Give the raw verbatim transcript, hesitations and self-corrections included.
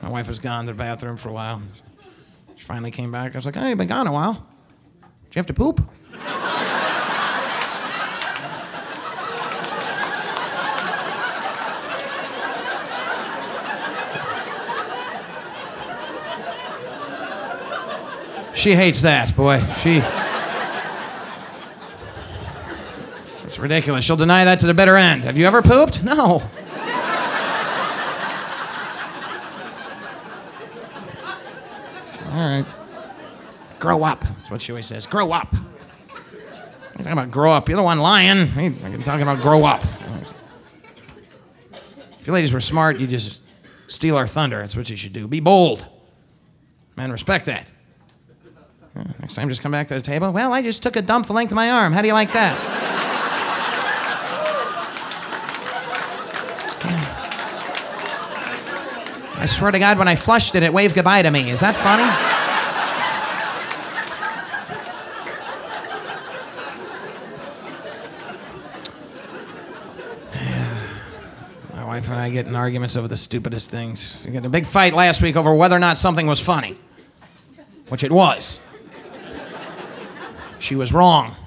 My wife was gone to the bathroom for a while. She finally came back. I was like, hey, you've been gone a while. Did you have to poop? She hates that, boy. She... It's ridiculous. She'll deny that to the bitter end. Have you ever pooped? No. All right. Grow up. That's what she always says. Grow up. You're talking about grow up. You're the one lying. I'm talking about grow up. If you ladies were smart, you'd just steal our thunder. That's what you should do. Be bold. Man, respect that. Next time, just come back to the table. Well, I just took a dump the length of my arm. How do you like that? Yeah. I swear to God, when I flushed it, it waved goodbye to me. Is that funny? Yeah. My wife and I get in arguments over the stupidest things. We got a big fight last week over whether or not something was funny, which it was. She was wrong.